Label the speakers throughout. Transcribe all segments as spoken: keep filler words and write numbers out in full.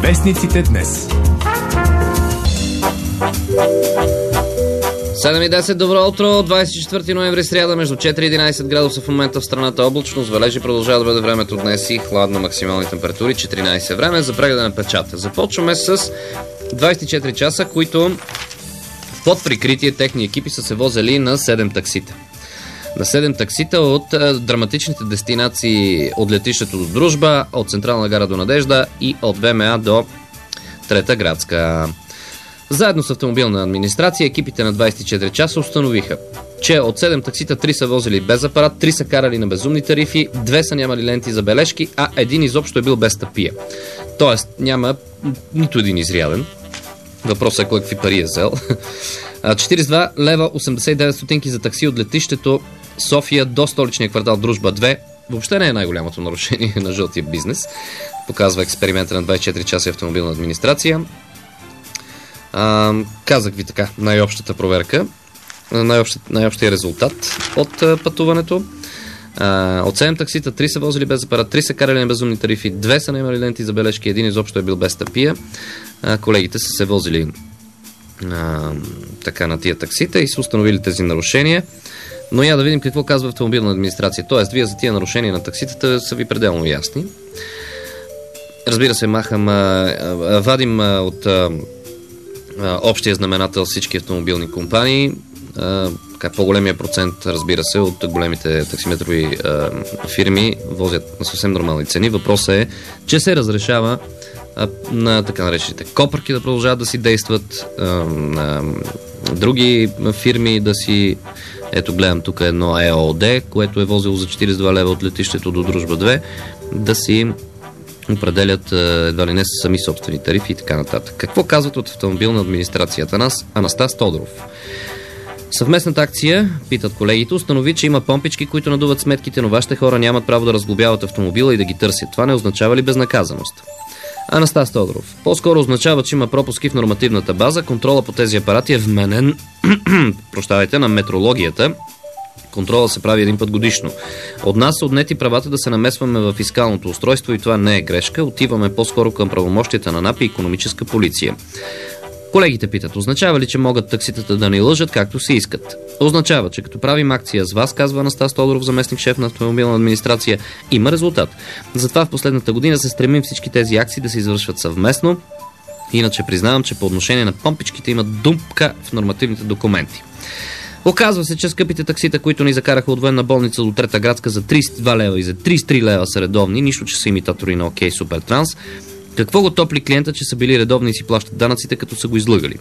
Speaker 1: Вестниците днес.
Speaker 2: седем и десет, добро утро, двадесет и четвърти ноември, сряда, между четири и единадесет градуса в момента в страната, облачно, с валежи продължава да бъде времето днес и хладно, максимални температури, четиринадесет. Време за прегледа на печата. Започваме с двадесет и четири часа, които под прикритие техни екипи са се возили на седем таксита. На седем таксита от а, драматичните дестинации от летището до Дружба, от Централна гара до Надежда и от ВМА до Трета градска. Заедно с автомобилна администрация, екипите на двадесет и четири часа установиха, че от седем таксита три са возили без апарат, три са карали на безумни тарифи, две са нямали ленти за бележки, а един изобщо е бил без тапия. Тоест няма нито един изряден. Въпросът е кой какви пари е взел. четиридесет и два лева осемдесет и девет стотинки за такси от летището София до столичния квартал Дружба две. Въобще не е най-голямото нарушение на жълтия бизнес. Показва експеримента на двадесет и четири часа и автомобилна администрация. А, казах ви така, най-общата проверка, най-общия, най-общия резултат от а, пътуването. А, от седем таксита три са возили без апарат, три са карали на безумни тарифи, две са наемали ленти за бележки, един изобщо е бил без тапия. А, колегите са се возили а, така на тия таксита и са установили тези нарушения. Но я да видим какво казва автомобилна администрация. Тоест, вие за тия нарушения на такситата са ви пределно ясни. Разбира се, махам, а, а, вадим а, от а, а, общия знаменател всички автомобилни компании. А, така, по-големия процент, разбира се, от големите таксиметрови а, фирми возят на съвсем нормални цени. Въпросът е, че се разрешава а, на така наречените копърки да продължават да си действат, а, на други фирми да си... Ето гледам тук едно ЕООД, което е возило за четиридесет и два лева от летището до Дружба две, да си определят едва ли не сами собствени тарифи и така нататък. Какво казват от автомобилна администрацията нас? Анастас Тодоров. Съвместната акция, питат колегите, установи, че има помпички, които надуват сметките, но вашите хора нямат право да разглобяват автомобила и да ги търсят. Това не означава ли безнаказаност? Анастас Тодоров. По-скоро означава, че има пропуски в нормативната база. Контрола по тези апарати е вменен прощавайте, на метрологията. Контрола се прави един път годишно. От нас са отнети правата да се намесваме в фискалното устройство и това не е грешка. Отиваме по-скоро към правомощията на НАП и икономическа полиция. Колегите питат, означава ли, че могат такситата да ни лъжат както си искат? Означава, че като правим акция с вас, казва Анастас Тодоров, заместник шеф на автомобилна администрация, има резултат. Затова в последната година се стремим всички тези акции да се извършват съвместно. Иначе признавам, че по отношение на помпичките има дупка в нормативните документи. Оказва се, че скъпите таксита, които ни закараха от военна болница до Трета градска за тридесет и два лева и за тридесет и три лева са редовни, нищо, че са имитатори на OK Супертранс. Какво го топли клиента, че са били редовни и си плащат данъците, като са го излъгали?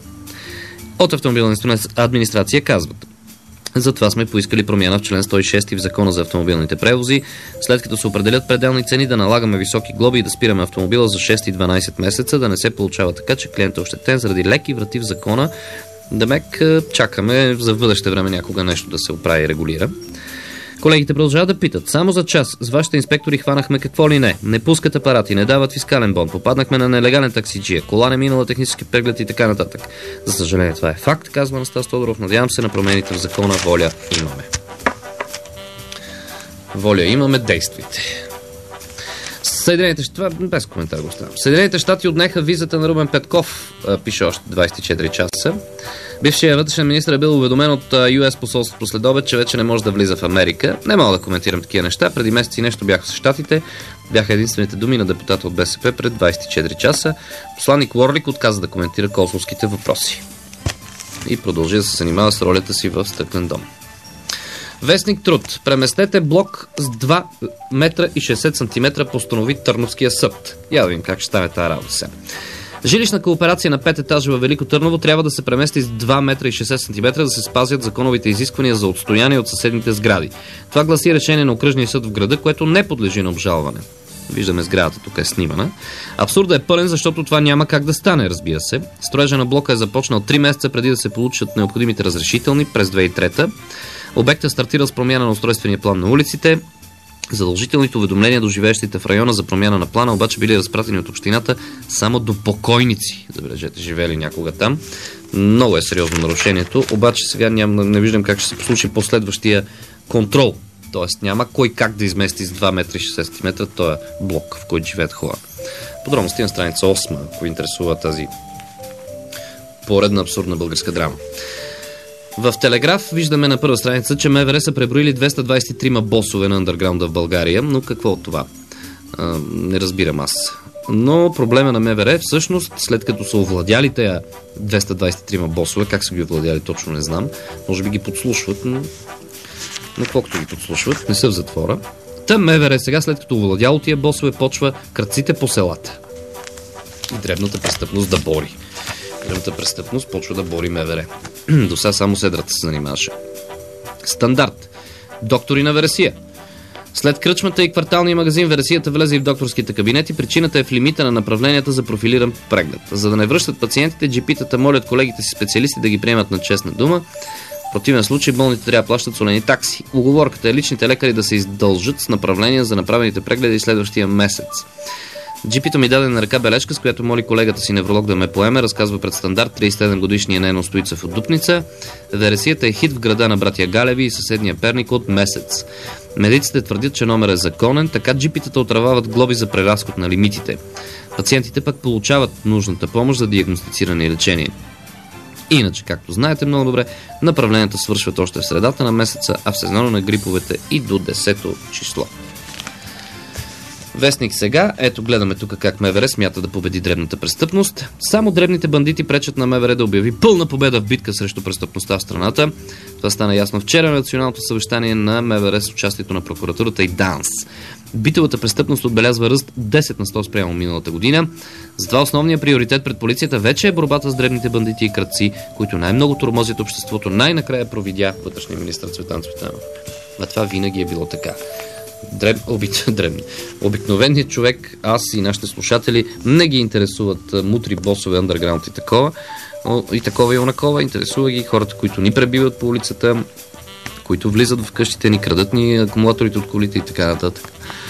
Speaker 2: От автомобилна администрация казват: затова сме поискали промяна в член сто и шести в Закона за автомобилните превози, след като се определят пределни цени, да налагаме високи глоби и да спираме автомобила за шест и дванадесет месеца, да не се получава така, че клиентът е ощетен заради леки врати в закона. Демек чакаме за бъдеще време някога нещо да се оправи и регулира. Колегите продължават да питат. Само за час с вашите инспектори хванахме какво ли не. Не пускат апарати, не дават фискален бон, попаднахме на нелегален таксиджия, кола не минала технически преглед и така нататък. За съжаление това е факт, казва Анастас Тодоров. Надявам се на промените в закона. Воля имаме. Воля имаме, действайте. Съединените щати, без коментар го оставям. Съединените щати отнеха визата на Румен Петков, пише още двадесет и четири часа. Бившият вътрешен министър е бил уведомен от Ю Ес посолството след обед, че вече не може да влиза в Америка. Не мога да коментирам такива неща. Преди месеци нещо бяха в щатите. Бяха единствените думи на депутата от БСП пред двадесет и четири часа. Посланник Уорлик отказа да коментира консулските въпроси. И продължи да се занимава с ролята си в Стъклен дом. Вестник Труд. Преместете блок с два метра и шейсет сантиметра, постанови Търновския съд. Я да видим как ще стане тази работа сега. Жилищна кооперация на пет етажа във Велико Търново трябва да се премести с два метра и шейсет сантиметра, да се спазят законовите изисквания за отстояние от съседните сгради. Това гласи решение на окръжния съд в града, което не подлежи на обжалване. Виждаме сградата, тук е снимана. Абсурдът е пълен, защото това няма как да стане, разбира се. Строежа на блока е започнал три месеца преди да се получат необходимите разрешителни през две хиляди и трета. Обектът стартира с промяна на устройствения план на улиците. Задължителните уведомления до живеещите в района за промяна на плана обаче били разпратени от общината само до покойници. Забележете, живели някога там. Много е сериозно нарушението, обаче сега ням, не виждам как ще се случи последващия контрол. Тоест няма кой как да измести с два метра и шейсет сантиметра този блок, в който живеят хора. Подробности на страница осма, ако интересува тази поредна абсурдна българска драма. В Телеграф виждаме на първа страница, че МВР са преброили двеста двадесет и три босове на андерграунда в България, но какво от това? А, не разбирам аз. Но проблема на МВР всъщност, след като са овладяли тези двеста двадесет и три босове, как са ги овладяли точно не знам, може би ги подслушват, но, но колкото ги подслушват, не са в затвора. Та МВР сега, след като овладяло тия босове, почва крадците по селата. И дребната престъпност да бори. Дребната престъпност почва да бори МВР. До сега само седрата се занимаваше. Стандарт. Доктори на вересия. След кръчмата и кварталния магазин вересията влезе и в докторските кабинети. Причината е в лимита на направленията за профилиран преглед. За да не връщат пациентите, джипитата молят колегите си специалисти да ги приемат на честна дума. В противен случай болните трябва да плащат солени такси. Уговорката е личните лекари да се издължат с направления за направените прегледи следващия месец. Джипито ми даде на ръка бележка, с която моли колегата си невролог да ме поеме, разказва пред Стандарт тридесет и седем годишния Нено Стоицев от Дупница. Вересията е хит в града на братя Галеви и съседния Перник от месец. Медиците твърдят, че номер е законен, така джипитата отравяват глоби за преразход на лимитите. Пациентите пък получават нужната помощ за диагностициране и лечение. Иначе, както знаете много добре, направленията свършват още в средата на месеца, а в сезона на гриповете и до десето число. Вестник сега. Ето гледаме тук как МВР смята да победи дребната престъпност. Само дребните бандити пречат на МВР да обяви пълна победа в битка срещу престъпността в страната. Това стана ясно вчера на националното съвещание на МВР с участието на прокуратурата и ДАНС. Битовата престъпност отбелязва ръст десет на сто спрямо миналата година. С два основния приоритет пред полицията вече е борбата с дребните бандити и крадци, които най-много тормозят обществото. Най-накрая провидя вътрешния министър Цветан Цветанов. А това винаги е било така. Дреб, обик, дребни. Обикновеният човек, аз и нашите слушатели, не ги интересуват мутри, босове, андерграунд и такова. И такова и онакова. Интересува ги хората, които ни пребиват по улицата, които влизат в къщите ни, крадат ни акумулаторите от колите и така нататък.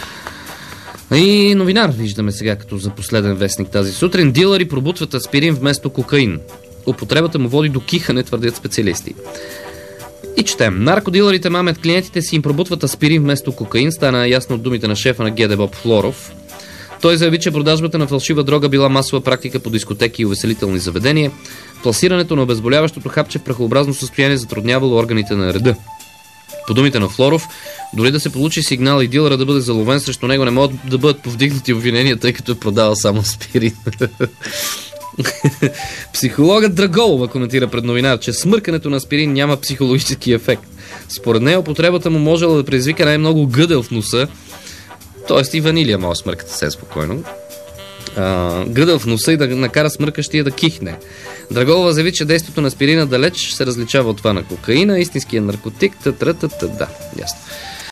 Speaker 2: И новинар виждаме сега като за последен вестник тази сутрин. Дилъри пробутват аспирин вместо кокаин. Употребата му води до кихане, твърдят специалисти. И четем. Наркодилърите мамят клиентите си, им пробутват аспирин вместо кокаин. Стана ясно от думите на шефа на ГД Боб Флоров. Той заяви, че продажбата на фалшива дрога била масова практика по дискотеки и увеселителни заведения. Пласирането на обезболяващото хапче в прахообразно състояние затруднявало органите на реда. По думите на Флоров, дори да се получи сигнал и дилъра да бъде заловен, срещу него не могат да бъдат повдигнати обвинения, тъй като е продавал само аспирин. Психологът Драголова коментира пред новинар, че смъркането на аспирин няма психологически ефект. Според нея употребата му можела да предизвика най-много гъдел в носа, т.е. и ванилия може смърката се спокойно. А, гъдел в носа и да накара смъркащия да кихне. Драголова заяви, че действието на аспирина далеч се различава от това на кокаина, истинския наркотик, та-та-та-та, да, ясно.